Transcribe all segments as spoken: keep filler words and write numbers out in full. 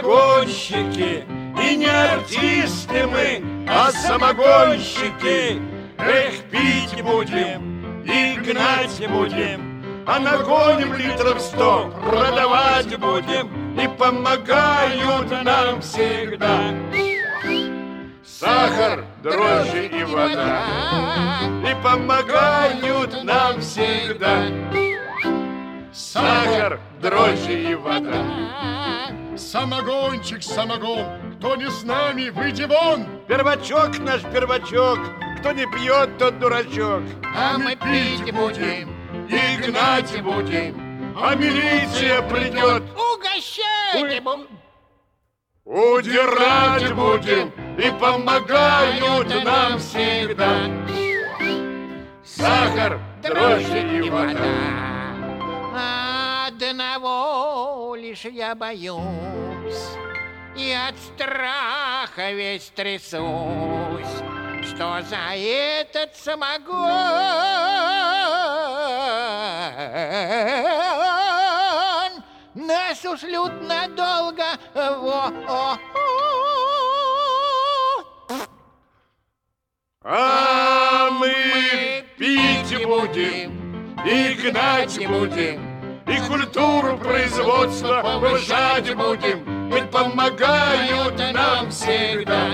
самогонщики, и не артисты мы, а самогонщики. Эх, пить будем и гнать будем, а нагоним литров сто, продавать будем, и помогают нам всегда сахар, дрожжи и вода, и помогают нам всегда сахар, дрожжи и вода. Самогончик, самогон, кто не с нами, выйди вон. Первачок наш первачок, кто не пьет, тот дурачок. А мы пить будем и гнать будем, а милиция придет, угощать будем, удирать будем, и помогают нам всегда сахар, дрожжи и вода. Одного лишь я боюсь, и от страха весь трясусь, что за этот самогон нас ушлют надолго. Во. А мы пить будем и гнать будем, и культуру производства повышать будем, ведь помогают нам всегда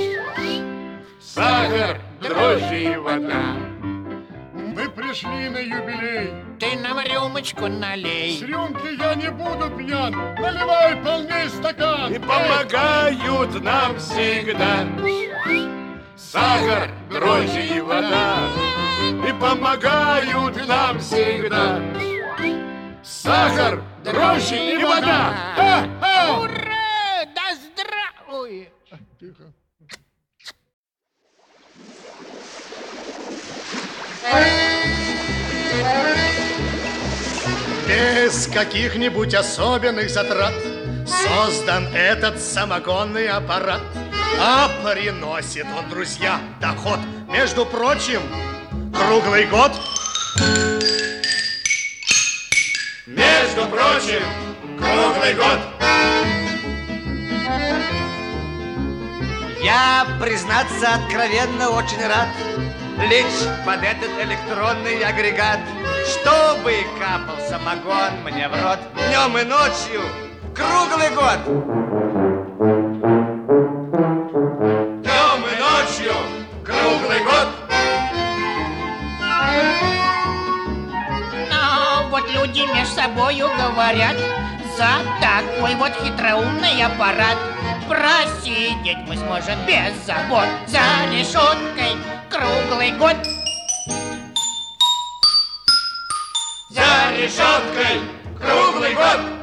сахар, дрожжи и вода. Мы пришли на юбилей. Ты нам рюмочку налей. С рюмки я не буду пьян. Наливай полней стакан. И помогают нам всегда сахар, дрожжи и вода. И помогают нам всегда сахар, дрожжи и вода. А-а! Ура! Да здравствуй! Тихо. Без каких-нибудь особенных затрат создан этот самогонный аппарат. А приносит он, друзья, доход, между прочим, круглый год. Между прочим, круглый год. Я, признаться, откровенно очень рад лечь под этот электронный агрегат, чтобы капал самогон мне в рот днем и ночью круглый год. Днем и ночью круглый год. Ну, вот люди между собою говорят, за такой вот хитроумный аппарат просидеть мы сможем без забот за решеткой круглый год. За решеткой круглый год.